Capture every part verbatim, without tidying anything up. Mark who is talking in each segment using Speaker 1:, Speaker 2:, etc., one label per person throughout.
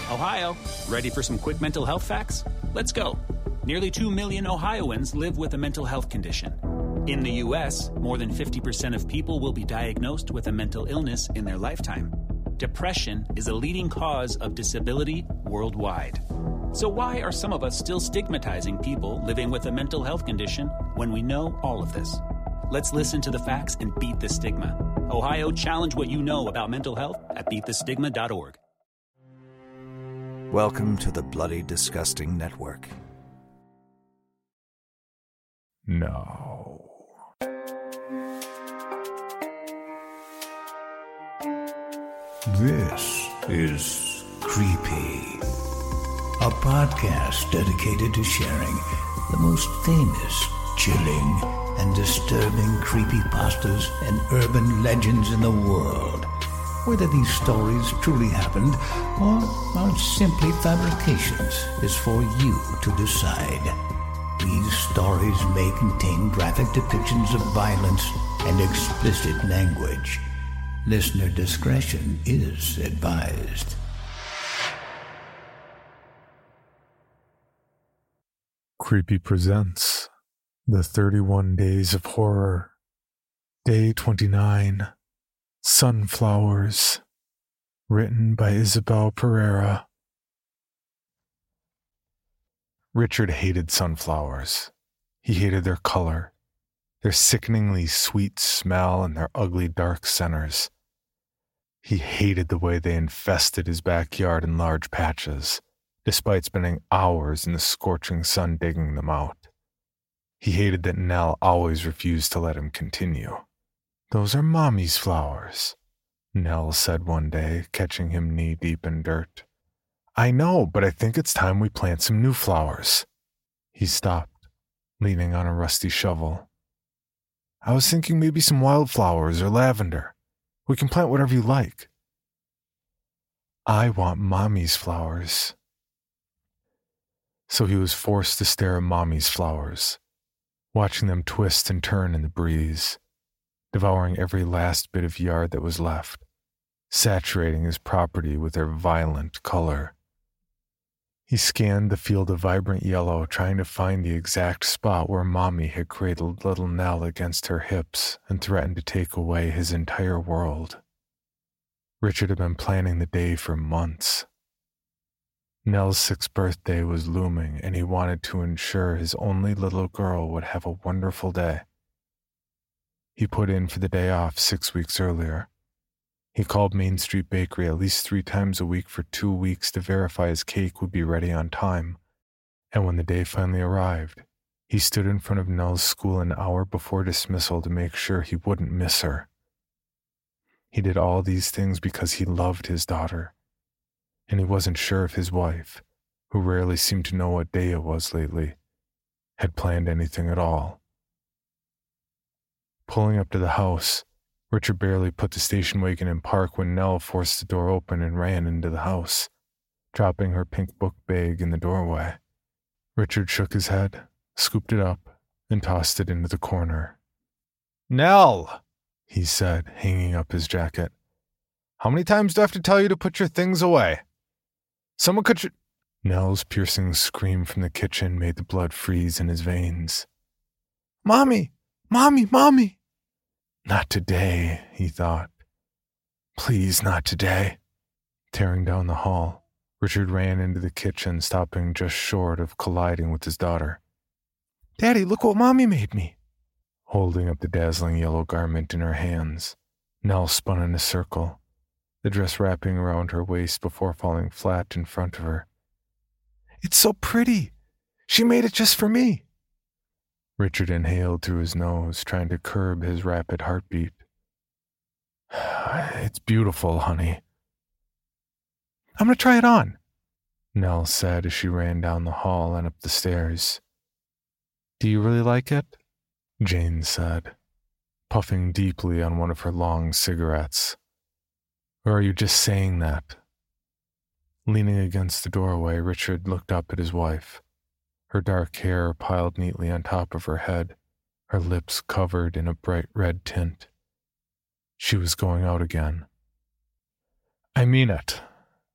Speaker 1: Ohio, ready for some quick mental health facts? Let's go. Nearly two million Ohioans live with a mental health condition. In the U S, more than fifty percent of people will be diagnosed with a mental illness in their lifetime. Depression is a leading cause of disability worldwide. So why are some of us still stigmatizing people living with a mental health condition when we know all of this? Let's listen to the facts and beat the stigma. Ohio, challenge what you know about mental health at beat the stigma dot org.
Speaker 2: Welcome to the Bloody Disgusting Network.
Speaker 3: No.
Speaker 4: This is Creepy, a podcast dedicated to sharing the most famous, chilling, and disturbing creepypastas and urban legends in the world. Whether these stories truly happened or are simply fabrications is for you to decide. These stories may contain graphic depictions of violence and explicit language. Listener discretion is advised.
Speaker 3: Creepy presents The thirty-one Days of Horror. Day twenty-nine. Sunflowers. Written by Isabel Pereira. Richard hated sunflowers. He hated their color, their sickeningly sweet smell, and their ugly dark centers. He hated the way they infested his backyard in large patches, despite spending hours in the scorching sun digging them out. He hated that Nell always refused to let him continue. "Those are Mommy's flowers," Nell said one day, catching him knee-deep in dirt. "I know, but I think it's time we plant some new flowers." He stopped, leaning on a rusty shovel. "I was thinking maybe some wildflowers or lavender. We can plant whatever you like." "I want Mommy's flowers." So he was forced to stare at Mommy's flowers, watching them twist and turn in the breeze, devouring every last bit of yard that was left, saturating his property with their violent color. He scanned the field of vibrant yellow, trying to find the exact spot where Mommy had cradled little Nell against her hips and threatened to take away his entire world. Richard had been planning the day for months. Nell's sixth birthday was looming, and he wanted to ensure his only little girl would have a wonderful day. He put in for the day off six weeks earlier. He called Main Street Bakery at least three times a week for two weeks to verify his cake would be ready on time, and when the day finally arrived, he stood in front of Nell's school an hour before dismissal to make sure he wouldn't miss her. He did all these things because he loved his daughter, and he wasn't sure if his wife, who rarely seemed to know what day it was lately, had planned anything at all. Pulling up to the house, Richard barely put the station wagon in park when Nell forced the door open and ran into the house, dropping her pink book bag in the doorway. Richard shook his head, scooped it up, and tossed it into the corner. "Nell," he said, hanging up his jacket. "How many times do I have to tell you to put your things away? Someone could..." Sh-. Nell's piercing scream from the kitchen made the blood freeze in his veins. "Mommy! Mommy! Mommy!" Not today, he thought. Please, not today. Tearing down the hall, Richard ran into the kitchen, stopping just short of colliding with his daughter. "Daddy, look what Mommy made me." Holding up the dazzling yellow garment in her hands, Nell spun in a circle, the dress wrapping around her waist before falling flat in front of her. "It's so pretty. She made it just for me." Richard inhaled through his nose, trying to curb his rapid heartbeat. "It's beautiful, honey." "I'm going to try it on," Nell said as she ran down the hall and up the stairs. "Do you really like it?" Jane said, puffing deeply on one of her long cigarettes. "Or are you just saying that?" Leaning against the doorway, Richard looked up at his wife, her dark hair piled neatly on top of her head, her lips covered in a bright red tint. She was going out again. "I mean it,"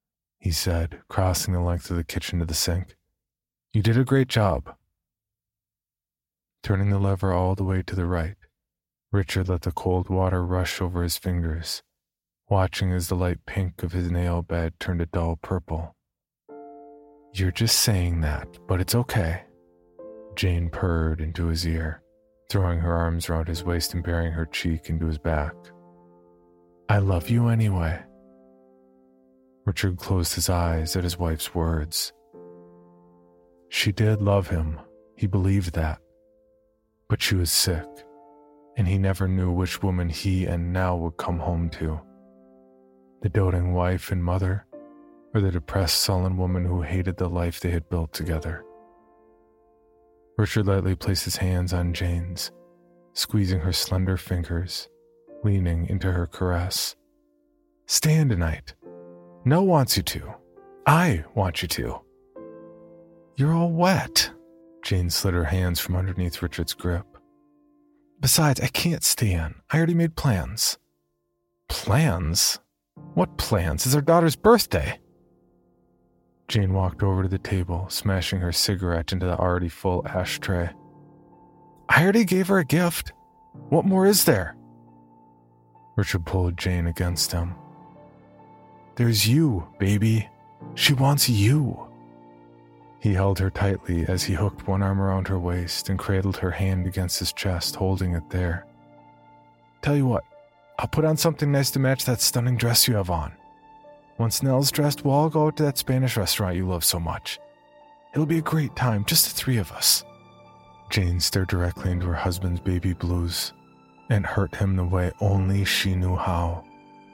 Speaker 3: he said, crossing the length of the kitchen to the sink. "You did a great job." Turning the lever all the way to the right, Richard let the cold water rush over his fingers, watching as the light pink of his nail bed turned a dull purple. "You're just saying that, but it's okay," Jane purred into his ear, throwing her arms around his waist and burying her cheek into his back. "I love you anyway." Richard closed his eyes at his wife's words. She did love him, he believed that. But she was sick, and he never knew which woman he and Nell would come home to. The doting wife and mother, or the depressed, sullen woman who hated the life they had built together. Richard lightly placed his hands on Jane's, squeezing her slender fingers, leaning into her caress. "Stay in tonight. Nell wants you to. I want you to." "You're all wet." Jane slid her hands from underneath Richard's grip. "Besides, I can't stay in. I already made plans." "Plans? What plans? It's our daughter's birthday." Jane walked over to the table, smashing her cigarette into the already full ashtray. "I already gave her a gift. What more is there?" Richard pulled Jane against him. "There's you, baby. She wants you." He held her tightly as he hooked one arm around her waist and cradled her hand against his chest, holding it there. "Tell you what, I'll put on something nice to match that stunning dress you have on. Once Nell's dressed, we'll all go out to that Spanish restaurant you love so much. It'll be a great time, just the three of us." Jane stared directly into her husband's baby blues and hurt him the way only she knew how.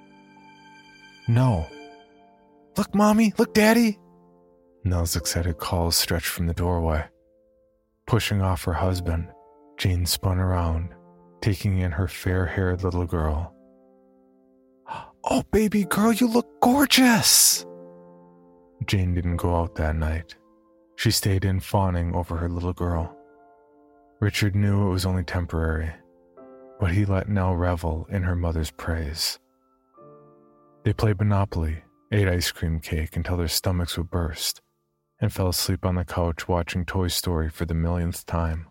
Speaker 3: "No. Look, Mommy! Look, Daddy!" Nell's excited calls stretched from the doorway. Pushing off her husband, Jane spun around, taking in her fair-haired little girl. "Oh, baby girl, you look gorgeous!" Jane didn't go out that night. She stayed in fawning over her little girl. Richard knew it was only temporary, but he let Nell revel in her mother's praise. They played Monopoly, ate ice cream cake until their stomachs would burst, and fell asleep on the couch watching Toy Story for the millionth time.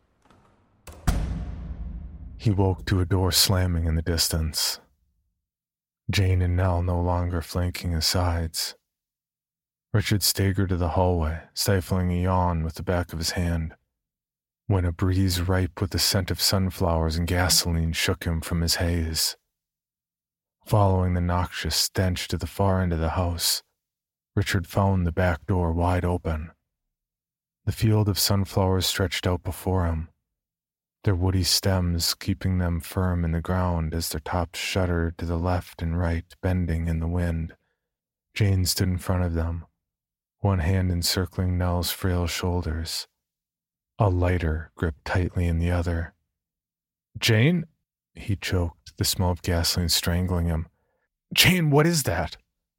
Speaker 3: He woke to a door slamming in the distance. Jane and Nell no longer flanking his sides. Richard staggered to the hallway, stifling a yawn with the back of his hand, when a breeze ripe with the scent of sunflowers and gasoline shook him from his haze. Following the noxious stench to the far end of the house, Richard found the back door wide open. The field of sunflowers stretched out before him, their woody stems keeping them firm in the ground as their tops shuddered to the left and right, bending in the wind. Jane stood in front of them, one hand encircling Nell's frail shoulders, a lighter gripped tightly in the other. "Jane?" he choked, the smell of gasoline strangling him. "Jane, what is that?"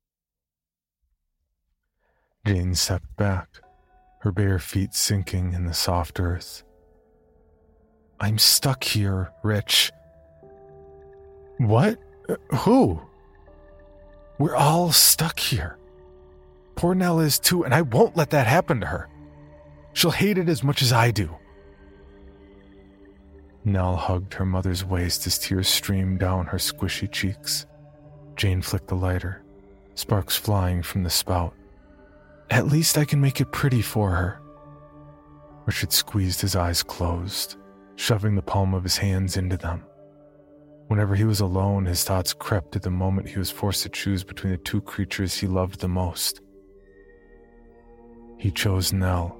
Speaker 3: Jane stepped back, her bare feet sinking in the soft earth. "I'm stuck here, Rich." "What? Uh, who?" "We're all stuck here. Poor Nell is too, and I won't let that happen to her. She'll hate it as much as I do." Nell hugged her mother's waist as tears streamed down her squishy cheeks. Jane flicked the lighter, sparks flying from the spout. "At least I can make it pretty for her." Richard squeezed his eyes closed, shoving the palm of his hands into them. Whenever he was alone, his thoughts crept at the moment he was forced to choose between the two creatures he loved the most. He chose Nell.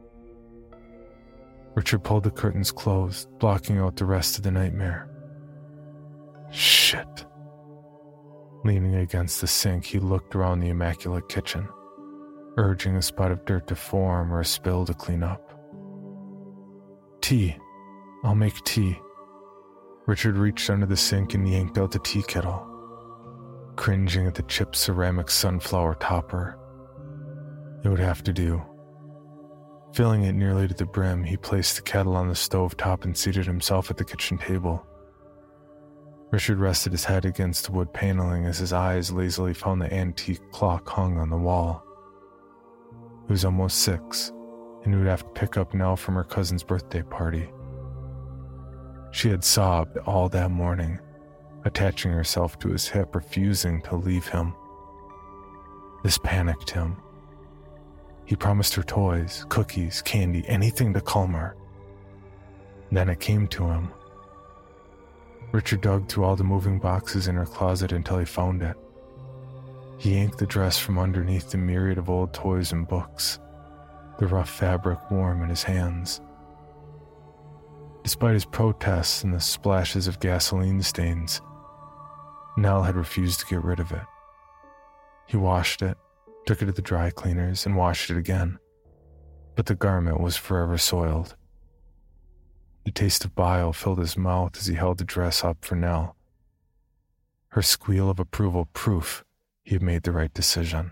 Speaker 3: Richard pulled the curtains closed, blocking out the rest of the nightmare. Shit. Leaning against the sink, he looked around the immaculate kitchen, urging a spot of dirt to form or a spill to clean up. Tea. I'll make tea. Richard reached under the sink and yanked out the tea kettle, cringing at the chipped ceramic sunflower topper. It would have to do. Filling it nearly to the brim, he placed the kettle on the stove top and seated himself at the kitchen table. Richard rested his head against the wood paneling as his eyes lazily found the antique clock hung on the wall. It was almost six, and he would have to pick up Nell from her cousin's birthday party. She had sobbed all that morning, attaching herself to his hip, refusing to leave him. This panicked him. He promised her toys, cookies, candy, anything to calm her. Then it came to him. Richard dug through all the moving boxes in her closet until he found it. He yanked the dress from underneath the myriad of old toys and books, the rough fabric warm in his hands. Despite his protests and the splashes of gasoline stains, Nell had refused to get rid of it. He washed it, took it to the dry cleaners, and washed it again, but the garment was forever soiled. The taste of bile filled his mouth as he held the dress up for Nell. Her squeal of approval proof he had made the right decision.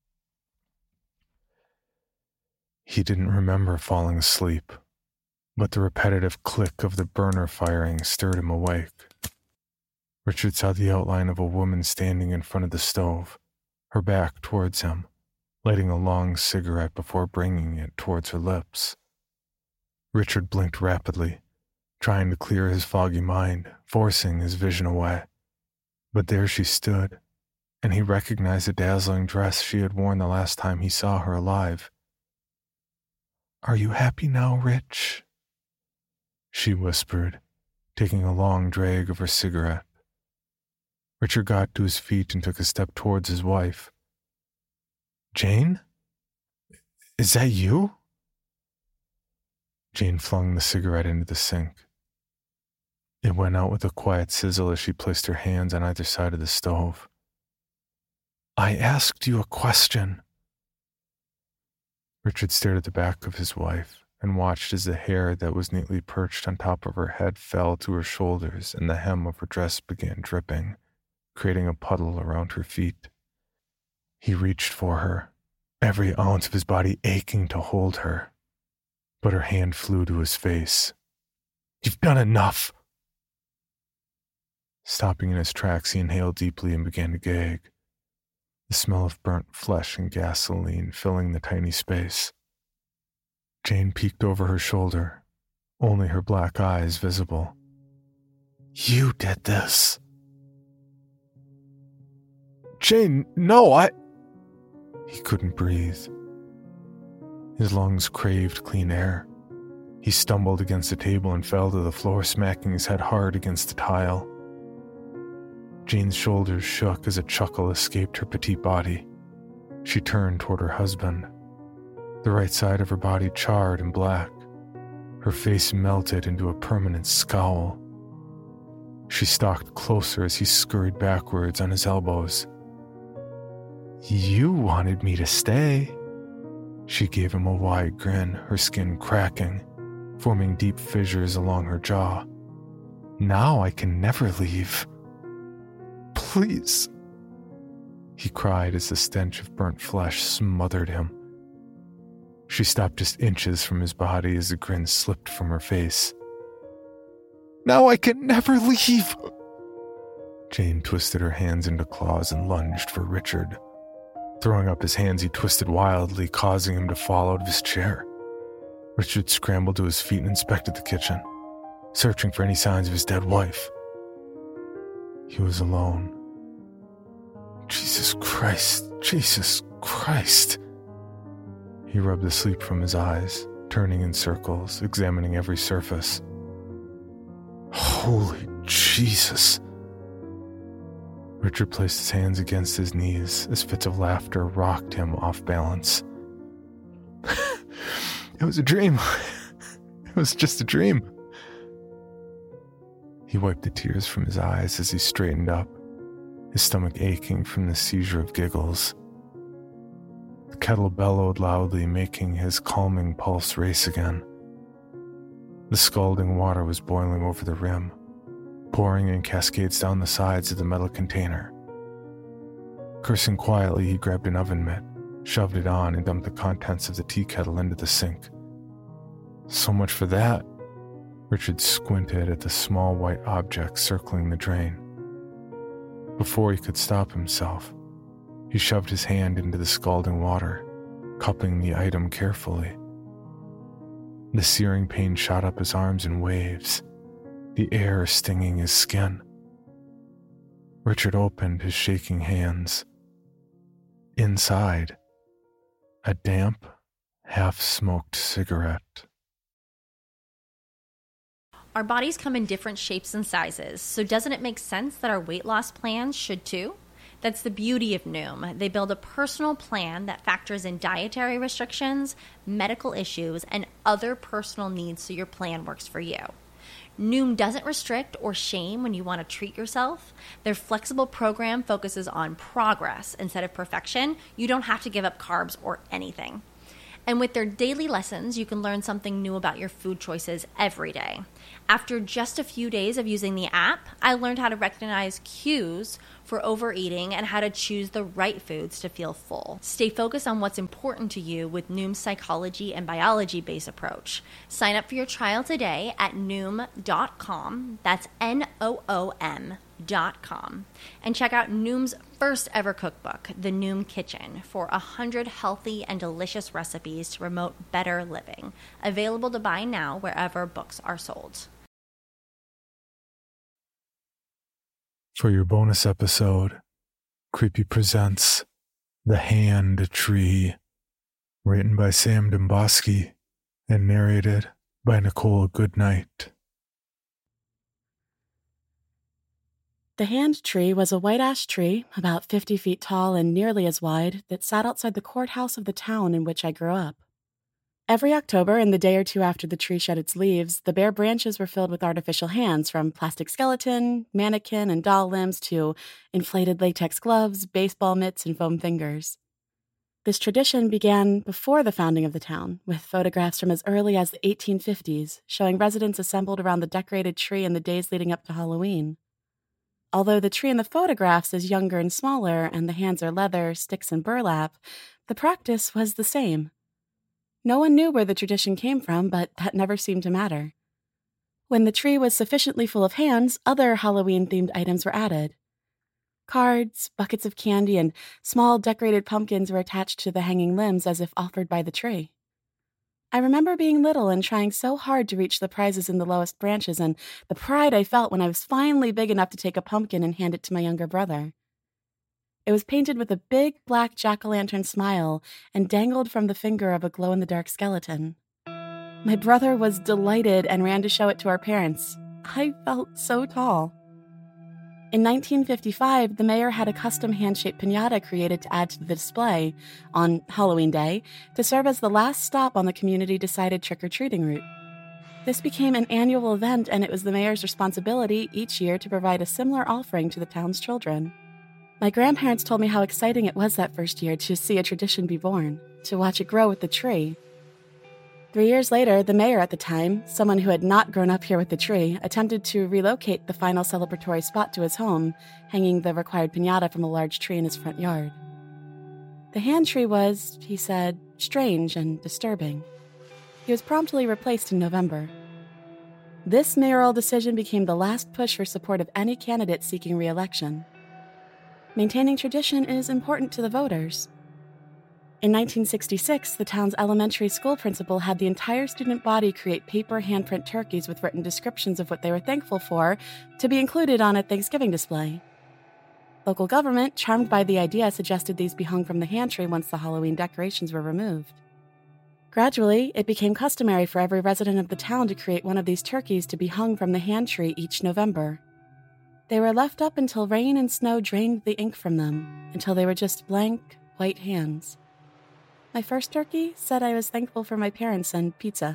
Speaker 3: He didn't remember falling asleep, but the repetitive click of the burner firing stirred him awake. Richard saw the outline of a woman standing in front of the stove, her back towards him, lighting a long cigarette before bringing it towards her lips. Richard blinked rapidly, trying to clear his foggy mind, forcing his vision away. But there she stood, and he recognized the dazzling dress she had worn the last time he saw her alive. "Are you happy now, Rich?" she whispered, taking a long drag of her cigarette. Richard got to his feet and took a step towards his wife. "Jane? Is that you?" Jane flung the cigarette into the sink. It went out with a quiet sizzle as she placed her hands on either side of the stove. "I asked you a question." Richard stared at the back of his wife and watched as the hair that was neatly perched on top of her head fell to her shoulders and the hem of her dress began dripping, creating a puddle around her feet. He reached for her, every ounce of his body aching to hold her, but her hand flew to his face. "You've done enough!" Stopping in his tracks, he inhaled deeply and began to gag, the smell of burnt flesh and gasoline filling the tiny space. Jane peeked over her shoulder, only her black eyes visible. "You did this." "Jane, no, I..." He couldn't breathe. His lungs craved clean air. He stumbled against the table and fell to the floor, smacking his head hard against the tile. Jane's shoulders shook as a chuckle escaped her petite body. She turned toward her husband. The right side of her body charred and black. Her face melted into a permanent scowl. She stalked closer as he scurried backwards on his elbows. "You wanted me to stay." She gave him a wide grin, her skin cracking, forming deep fissures along her jaw. "Now I can never leave." "Please," he cried as the stench of burnt flesh smothered him. She stopped just inches from his body as the grin slipped from her face. "Now I can never leave." Jane twisted her hands into claws and lunged for Richard. Throwing up his hands, he twisted wildly, causing him to fall out of his chair. Richard scrambled to his feet and inspected the kitchen, searching for any signs of his dead wife. He was alone. Jesus Christ, Jesus Christ. He rubbed the sleep from his eyes, turning in circles, examining every surface. Holy Jesus. Richard placed his hands against his knees as fits of laughter rocked him off balance. It was a dream. It was just a dream. He wiped the tears from his eyes as he straightened up, his stomach aching from the seizure of giggles. The kettle bellowed loudly, making his calming pulse race again. The scalding water was boiling over the rim, pouring in cascades down the sides of the metal container. Cursing quietly, he grabbed an oven mitt, shoved it on, and dumped the contents of the tea kettle into the sink. So much for that. Richard squinted at the small white object circling the drain. Before he could stop himself, he shoved his hand into the scalding water, cupping the item carefully. The searing pain shot up his arms in waves, the air stinging his skin. Richard opened his shaking hands. Inside, a damp, half-smoked cigarette.
Speaker 5: Our bodies come in different shapes and sizes, so doesn't it make sense that our weight loss plans should too? That's the beauty of Noom. They build a personal plan that factors in dietary restrictions, medical issues, and other personal needs so your plan works for you. Noom doesn't restrict or shame when you want to treat yourself. Their flexible program focuses on progress instead of perfection. You don't have to give up carbs or anything. And with their daily lessons, you can learn something new about your food choices every day. After just a few days of using the app, I learned how to recognize cues for overeating and how to choose the right foods to feel full. Stay focused on what's important to you with Noom's psychology and biology-based approach. Sign up for your trial today at noom dot com. That's N O O M dot com. And check out Noom's first ever cookbook, The Noom Kitchen, for one hundred healthy and delicious recipes to promote better living. Available to buy now wherever books are sold.
Speaker 3: For your bonus episode, Creepy presents The Hand Tree, written by Sam Domboski and narrated by Nicole Goodnight.
Speaker 6: The Hand Tree was a white ash tree, about fifty feet tall and nearly as wide, that sat outside the courthouse of the town in which I grew up. Every October, and the day or two after the tree shed its leaves, the bare branches were filled with artificial hands, from plastic skeleton, mannequin, and doll limbs to inflated latex gloves, baseball mitts, and foam fingers. This tradition began before the founding of the town, with photographs from as early as the eighteen fifties, showing residents assembled around the decorated tree in the days leading up to Halloween. Although the tree in the photographs is younger and smaller, and the hands are leather, sticks, and burlap, the practice was the same. No one knew where the tradition came from, but that never seemed to matter. When the tree was sufficiently full of hands, other Halloween-themed items were added. Cards, buckets of candy, and small decorated pumpkins were attached to the hanging limbs as if offered by the tree. I remember being little and trying so hard to reach the prizes in the lowest branches, and the pride I felt when I was finally big enough to take a pumpkin and hand it to my younger brother. It was painted with a big black jack-o'-lantern smile and dangled from the finger of a glow-in-the-dark skeleton. My brother was delighted and ran to show it to our parents. I felt so tall. In nineteen fifty-five, the mayor had a custom hand-shaped piñata created to add to the display on Halloween Day to serve as the last stop on the community-decided trick-or-treating route. This became an annual event, and it was the mayor's responsibility each year to provide a similar offering to the town's children. My grandparents told me how exciting it was that first year to see a tradition be born, to watch it grow with the tree. Three years later, the mayor at the time, someone who had not grown up here with the tree, attempted to relocate the final celebratory spot to his home, hanging the required piñata from a large tree in his front yard. The hand tree was, he said, strange and disturbing. He was promptly replaced in November. This mayoral decision became the last push for support of any candidate seeking re-election. Maintaining tradition is important to the voters. In nineteen sixty-six, the town's elementary school principal had the entire student body create paper handprint turkeys with written descriptions of what they were thankful for to be included on a Thanksgiving display. Local government, charmed by the idea, suggested these be hung from the hand tree once the Halloween decorations were removed. Gradually, it became customary for every resident of the town to create one of these turkeys to be hung from the hand tree each November. They were left up until rain and snow drained the ink from them, until they were just blank, white hands. My first turkey said I was thankful for my parents and pizza.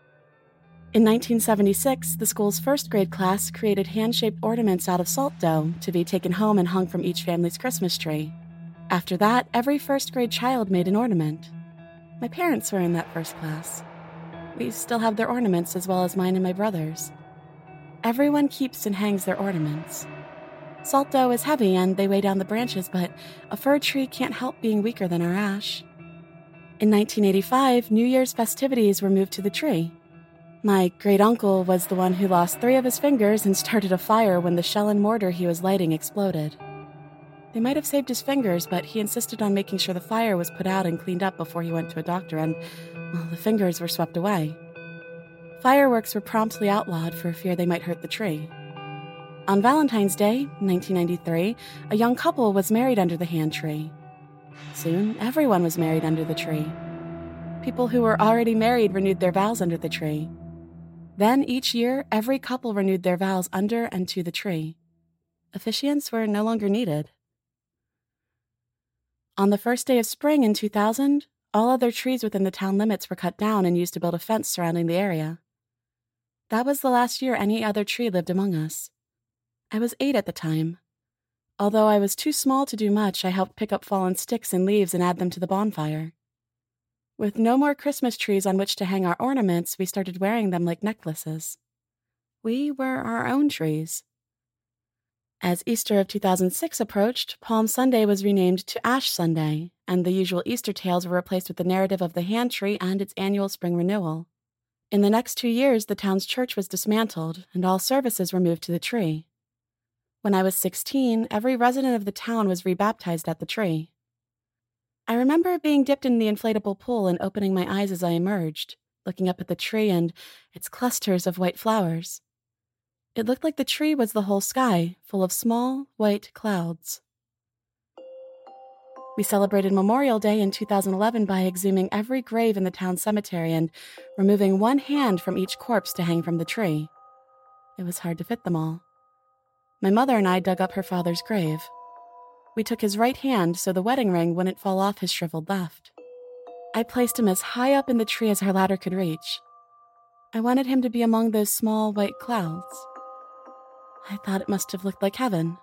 Speaker 6: In nineteen seventy-six, the school's first grade class created hand-shaped ornaments out of salt dough to be taken home and hung from each family's Christmas tree. After that, every first grade child made an ornament. My parents were in that first class. We still have their ornaments as well as mine and my brother's. Everyone keeps and hangs their ornaments. Salt dough is heavy and they weigh down the branches, but a fir tree can't help being weaker than our ash. In nineteen eighty-five, New Year's festivities were moved to the tree. My great-uncle was the one who lost three of his fingers and started a fire when the shell and mortar he was lighting exploded. They might have saved his fingers, but he insisted on making sure the fire was put out and cleaned up before he went to a doctor, and, well, the fingers were swept away. Fireworks were promptly outlawed for fear they might hurt the tree. On Valentine's Day, nineteen ninety-three, a young couple was married under the hand tree. Soon, everyone was married under the tree. People who were already married renewed their vows under the tree. Then, each year, every couple renewed their vows under and to the tree. Officiants were no longer needed. On the first day of spring in two thousand, all other trees within the town limits were cut down and used to build a fence surrounding the area. That was the last year any other tree lived among us. I was eight at the time. Although I was too small to do much, I helped pick up fallen sticks and leaves and add them to the bonfire. With no more Christmas trees on which to hang our ornaments, we started wearing them like necklaces. We were our own trees. As Easter of two thousand six approached, Palm Sunday was renamed to Ash Sunday, and the usual Easter tales were replaced with the narrative of the hand tree and its annual spring renewal. In the next two years, the town's church was dismantled, and all services were moved to the tree. When I was sixteen, every resident of the town was rebaptized at the tree. I remember being dipped in the inflatable pool and opening my eyes as I emerged, looking up at the tree and its clusters of white flowers. It looked like the tree was the whole sky, full of small, white clouds. We celebrated Memorial Day in two thousand eleven by exhuming every grave in the town cemetery and removing one hand from each corpse to hang from the tree. It was hard to fit them all. My mother and I dug up her father's grave. We took his right hand so the wedding ring wouldn't fall off his shriveled left. I placed him as high up in the tree as our ladder could reach. I wanted him to be among those small white clouds. I thought it must have looked like heaven.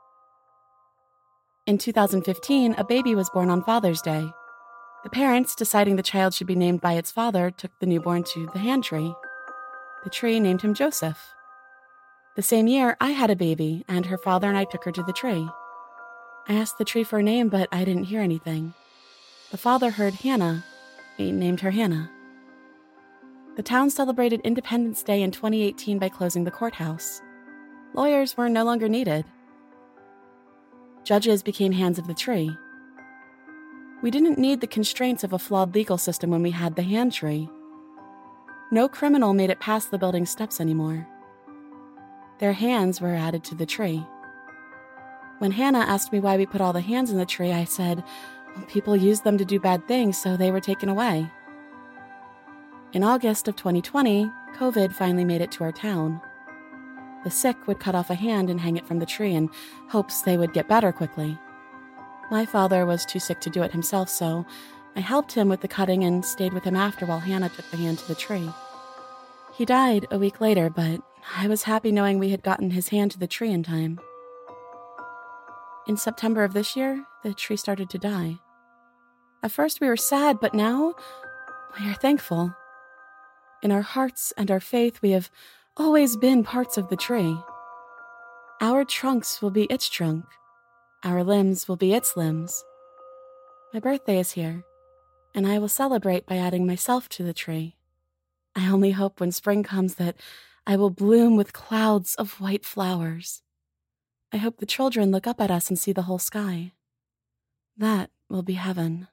Speaker 6: In two thousand fifteen, a baby was born on Father's Day. The parents, deciding the child should be named by its father, took the newborn to the hand tree. The tree named him Joseph. The same year, I had a baby, and her father and I took her to the tree. I asked the tree for a name, but I didn't hear anything. The father heard Hannah. He named her Hannah. The town celebrated Independence Day in twenty eighteen by closing the courthouse. Lawyers were no longer needed. Judges became hands of the tree. We didn't need the constraints of a flawed legal system when we had the hand tree. No criminal made it past the building's steps anymore. Their hands were added to the tree. When Hannah asked me why we put all the hands in the tree, I said, well, people used them to do bad things, so they were taken away. In August of twenty twenty, COVID finally made it to our town. The sick would cut off a hand and hang it from the tree in hopes they would get better quickly. My father was too sick to do it himself, so I helped him with the cutting and stayed with him after while Hannah took the hand to the tree. He died a week later, but I was happy knowing we had gotten his hand to the tree in time. In September of this year, the tree started to die. At first we were sad, but now we are thankful. In our hearts and our faith, we have always been parts of the tree. Our trunks will be its trunk. Our limbs will be its limbs. My birthday is here, and I will celebrate by adding myself to the tree. I only hope when spring comes that I will bloom with clouds of white flowers. I hope the children look up at us and see the whole sky. That will be heaven.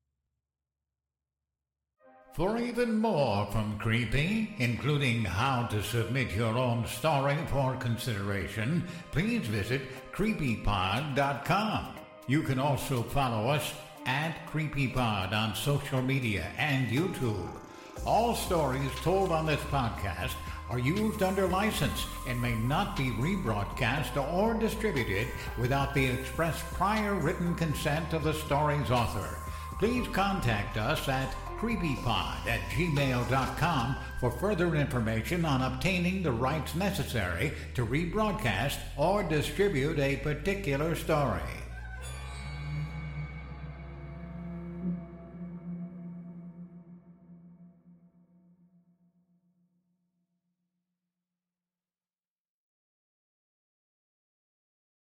Speaker 4: For even more from Creepy, including how to submit your own story for consideration, please visit creepy pod dot com. You can also follow us at CreepyPod on social media and YouTube. All stories told on this podcast are used under license and may not be rebroadcast or distributed without the express prior written consent of the story's author. Please contact us at creepypod at gmail dot com for further information on obtaining the rights necessary to rebroadcast or distribute a particular story.